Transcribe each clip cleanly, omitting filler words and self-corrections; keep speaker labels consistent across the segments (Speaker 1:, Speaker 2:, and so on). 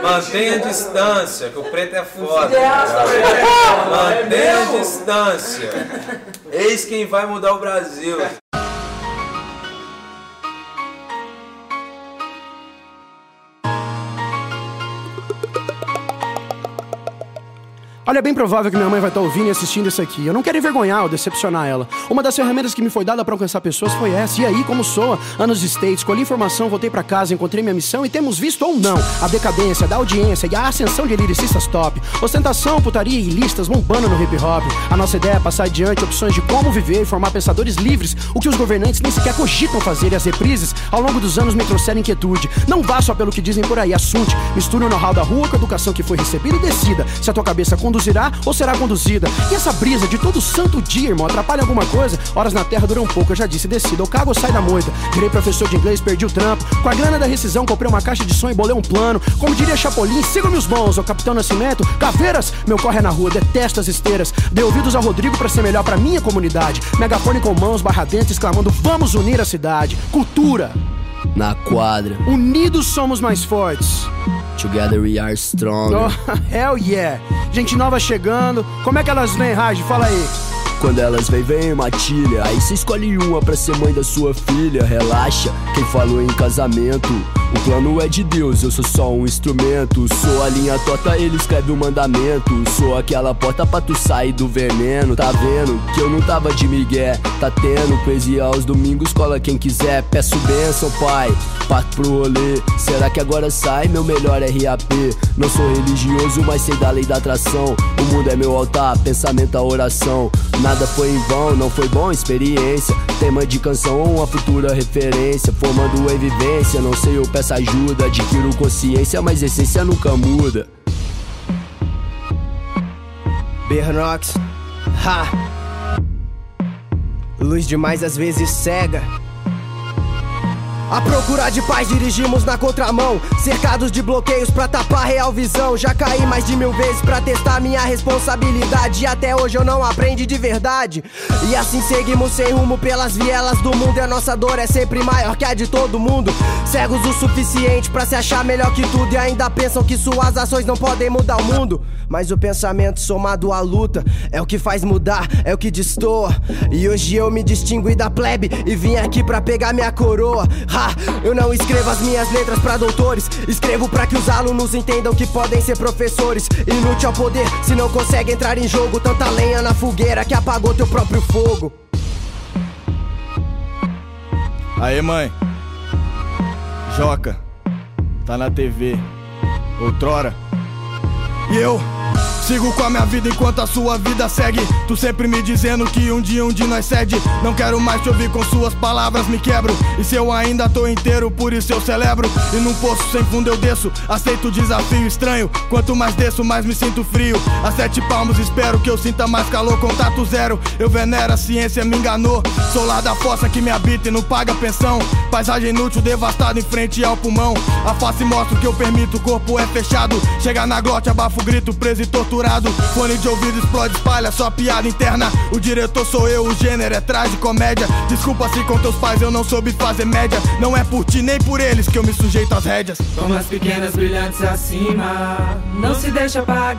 Speaker 1: Mantenha a distância, que o preto é foda. Mantenha a distância. Eis quem vai mudar o Brasil.
Speaker 2: Olha, é bem provável que minha mãe vai estar ouvindo e assistindo isso aqui. Eu não quero envergonhar ou decepcionar ela. Uma das ferramentas que me foi dada para alcançar pessoas foi essa. E aí, como soa? Anos de States, colhi informação, voltei pra casa, encontrei minha missão e temos visto ou não a decadência da audiência e a ascensão de lyricistas top. Ostentação, putaria e listas bombando no hip hop. A nossa ideia é passar adiante opções de como viver e formar pensadores livres, o que os governantes nem sequer cogitam fazer, e as reprises ao longo dos anos me trouxeram inquietude. Não vá só pelo que dizem por aí, assunte. Misture o know-how da rua com a educação que foi recebida e decida se a tua cabeça conduzirá ou será conduzida. E essa brisa de todo santo dia, irmão, atrapalha alguma coisa? Horas na terra duram pouco, eu já disse, decida, ou cago ou sai da moita. Virei professor de inglês, perdi o trampo. Com a grana da rescisão, comprei uma caixa de som e bolei um plano. Como diria Chapolin, sigam-me os bons, ô Capitão Nascimento. Caveiras, meu corre é na rua, detesto as esteiras. Dei ouvidos ao Rodrigo pra ser melhor pra minha comunidade. Megafone com mãos, barra dentro, exclamando, vamos unir a cidade. Cultura
Speaker 3: na quadra,
Speaker 2: unidos somos mais fortes.
Speaker 3: Together we are strong.
Speaker 2: Oh, hell yeah. Gente nova chegando. Como é que elas vêm, Raj? Fala aí.
Speaker 3: Quando elas vem matilha. Aí cê escolhe uma pra ser mãe da sua filha. Relaxa, quem falou em casamento? O plano é de Deus, eu sou só um instrumento. Sou a linha torta, ele escreve o mandamento. Sou aquela porta pra tu sair do veneno. Tá vendo que eu não tava de migué? Tá tendo poesia aos domingos, cola quem quiser. Peço bênção, pai, parto pro rolê. Será que agora sai meu melhor RAP? Não sou religioso, mas sei da lei da atração. O mundo é meu altar, pensamento a oração. Nada foi em vão, não foi bom, experiência. Tema de canção ou uma futura referência. Formando em vivência, não sei, eu peço ajuda. Adquiro consciência, mas essência nunca muda.
Speaker 4: Bernox, ha! Luz demais às vezes cega. A procura de paz dirigimos na contramão, cercados de bloqueios pra tapar real visão. Já caí mais de 1000 vezes pra testar minha responsabilidade, e até hoje eu não aprendi de verdade. E assim seguimos sem rumo pelas vielas do mundo, e a nossa dor é sempre maior que a de todo mundo. Cegos o suficiente pra se achar melhor que tudo, e ainda pensam que suas ações não podem mudar o mundo. Mas o pensamento somado à luta é o que faz mudar, é o que destoa. E hoje eu me distingui da plebe e vim aqui pra pegar minha coroa. Eu não escrevo as minhas letras pra doutores, escrevo pra que os alunos entendam que podem ser professores. Inútil ao poder se não consegue entrar em jogo. Tanta lenha na fogueira que apagou teu próprio fogo.
Speaker 5: Aê, mãe, Joca, tá na TV, outrora. E eu sigo com a minha vida enquanto a sua vida segue. Tu sempre me dizendo que um dia nós cede. Não quero mais te ouvir, com suas palavras me quebro. E se eu ainda tô inteiro, por isso eu celebro. E num poço sem fundo eu desço, aceito o desafio estranho. Quanto mais desço, mais me sinto frio. A 7 palmos espero que eu sinta mais calor. Contato zero, eu venero, a ciência me enganou. Sou lá da fossa que me habita e não paga pensão. Paisagem inútil, devastada em frente ao pulmão. A face mostra o que eu permito, o corpo é fechado. Chega na glote, abafa o grito, preso e torturado. Fone de ouvido explode, espalha só piada interna. O diretor sou eu, o gênero é tragicomédia. Desculpa se com teus pais eu não soube fazer média. Não é por ti nem por eles que eu me sujeito às rédeas.
Speaker 6: Como as pequenas brilhantes acima, não se deixa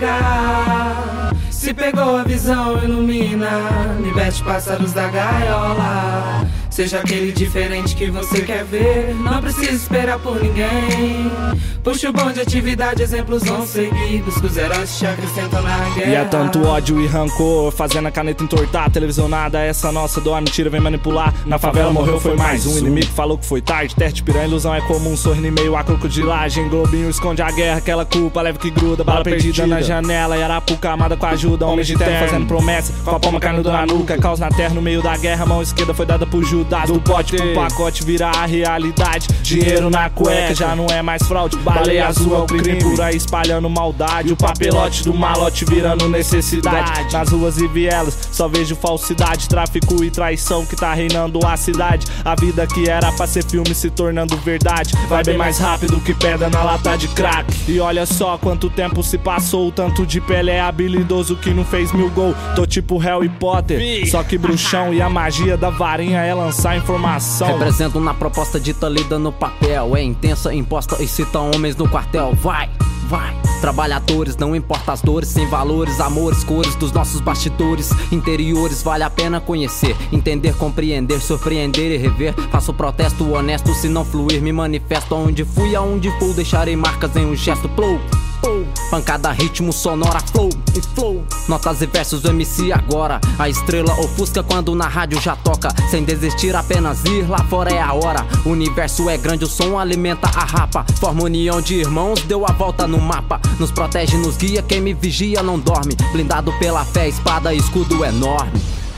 Speaker 6: apagar. Se pegou a visão, ilumina. Liberte pássaros da gaiola. Seja aquele diferente que você quer ver. Não precisa esperar por ninguém. Puxa o bonde, atividade, exemplos vão seguidos. Que os heróis te acrescentam na guerra.
Speaker 7: E é tanto ódio e rancor, fazendo a caneta entortar. Televisionada, essa nossa dor, mentira vem manipular. Na favela morreu, foi mais um inimigo, falou que foi tarde. Teste piranha, ilusão é comum, sorrindo em meio à crocodilagem. Globinho esconde a guerra, aquela culpa leve que gruda. Bala perdida na janela, e arapuca amada com a ajuda. Homem de terno fazendo promessa, com a palma caindo na nuca. Caos na terra no meio da guerra, mão esquerda foi dada por Judas. Do pote pro pacote vira a realidade. Dinheiro na cueca, já não é mais fraude. Baleia azul é o crime, por aí espalhando maldade. O papelote do malote virando necessidade. Nas ruas e vielas só vejo falsidade, tráfico e traição que tá reinando a cidade. A vida que era pra ser filme se tornando verdade. Vai bem mais rápido que pedra na lata de crack. E olha só quanto tempo se passou. O tanto de Pelé é habilidoso que não fez 1000 gols. Tô tipo Harry Potter, só que bruxão. E a magia da varinha é lançar informação.
Speaker 8: Represento na proposta dita lida no papel. É intensa, imposta e cita homens no quartel. Vai, vai. Trabalhadores, não importa as dores, sem valores, amores, cores dos nossos bastidores interiores, vale a pena conhecer, entender, compreender, surpreender e rever. Faço protesto honesto, se não fluir, me manifesto aonde fui, aonde for, deixarei marcas em um gesto. Flow, pancada, ritmo, sonora, flow e flow. Notas e versos do MC agora. A estrela ofusca quando na rádio já toca. Sem desistir, apenas ir, lá fora é a hora. O universo é grande, o som alimenta a rapa. Forma união de irmãos, deu a volta no mapa. Nos protege, nos guia, quem me vigia não dorme. Blindado pela fé, espada e escudo enorme.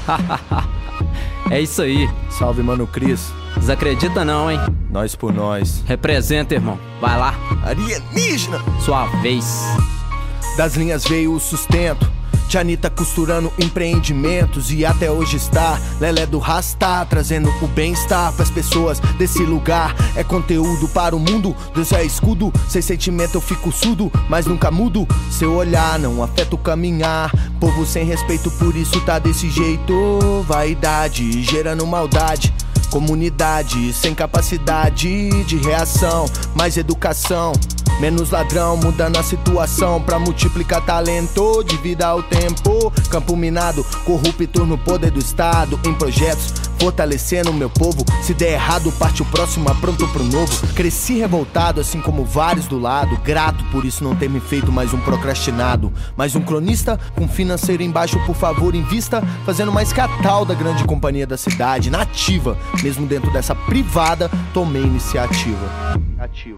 Speaker 8: É isso aí.
Speaker 3: Salve, mano Cris.
Speaker 8: Desacredita não, hein?
Speaker 3: Nós por nós.
Speaker 8: Representa, irmão. Vai lá.
Speaker 3: Alienígena.
Speaker 8: Sua vez.
Speaker 3: Das linhas veio o sustento. Tia Anitta costurando empreendimentos e até hoje está Lelé do Rastá, trazendo o bem-estar pras pessoas desse lugar. É conteúdo para o mundo, Deus é escudo. Sem sentimento eu fico surdo, mas nunca mudo. Seu olhar não afeta o caminhar. Povo sem respeito, por isso tá desse jeito. Vaidade gerando maldade. Comunidade sem capacidade de reação. Mais educação, menos ladrão, mudando a situação pra multiplicar talento de vida ao tempo. Campo minado, corrupto no poder do Estado. Em projetos, fortalecendo o meu povo. Se der errado, parte o próximo, pronto pro novo. Cresci revoltado, assim como vários do lado. Grato por isso não ter me feito mais um procrastinado. Mais um cronista, com financeiro embaixo, por favor, invista. Fazendo mais que a tal da grande companhia da cidade. Nativa, mesmo dentro dessa privada, tomei iniciativa. Ativa.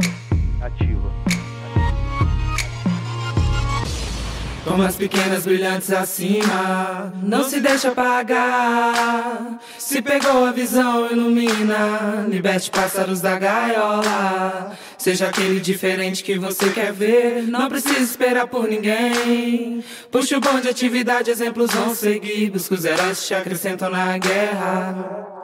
Speaker 6: Como as pequenas brilhantes acima, não se deixa apagar. Se pegou a visão, ilumina. Liberte pássaros da gaiola. Seja aquele diferente que você quer ver. Não precisa esperar por ninguém. Puxa o bonde de atividade, exemplos vão seguir. Busca os heróis que te acrescentam na guerra.